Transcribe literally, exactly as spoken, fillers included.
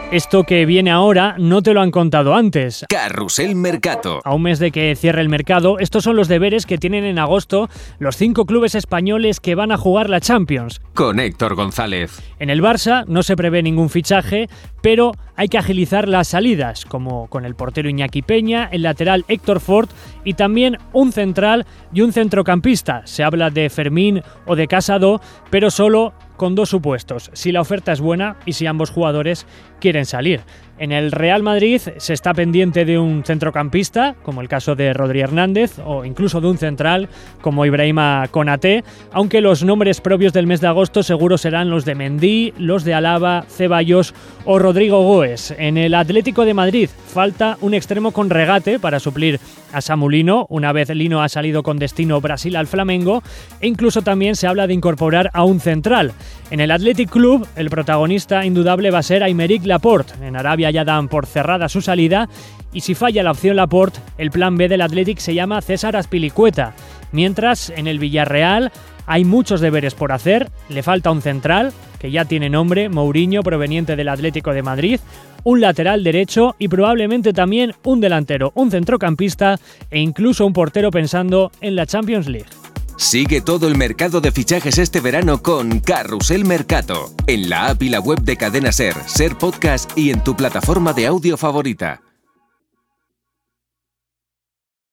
Esto que viene ahora no te lo han contado antes. Carrusel Mercato. A un mes de que cierre el mercado, estos son los deberes que tienen en agosto los cinco clubes españoles que van a jugar la Champions. Con Héctor González. En el Barça no se prevé ningún fichaje, pero hay que agilizar las salidas, como con el portero Iñaki Peña, el lateral Héctor Ford y también un central y un centrocampista. Se habla de Fermín o de Casado, pero solo con dos supuestos, si la oferta es buena y si ambos jugadores quieren salir. En el Real Madrid se está pendiente de un centrocampista, como el caso de Rodri Hernández, o incluso de un central, como Ibrahima Konaté, aunque los nombres propios del mes de agosto seguro serán los de Mendy, los de Alaba, Ceballos o Rodrigo Goes. En el Atlético de Madrid falta un extremo con regate para suplir a Samu Lino, una vez Lino ha salido con destino Brasil al Flamengo, e incluso también se habla de incorporar a un central. En el Athletic Club, el protagonista indudable va a ser Aymeric Laporte. En Arabia ya dan por cerrada su salida y si falla la opción Laporte, el plan B del Athletic se llama César Azpilicueta. Mientras, en el Villarreal hay muchos deberes por hacer, le falta un central, que ya tiene nombre, Mourinho, proveniente del Atlético de Madrid, un lateral derecho y probablemente también un delantero, un centrocampista e incluso un portero pensando en la Champions League. Sigue todo el mercado de fichajes este verano con Carrusel Mercato, en la app y la web de Cadena Ser, Ser Podcast y en tu plataforma de audio favorita.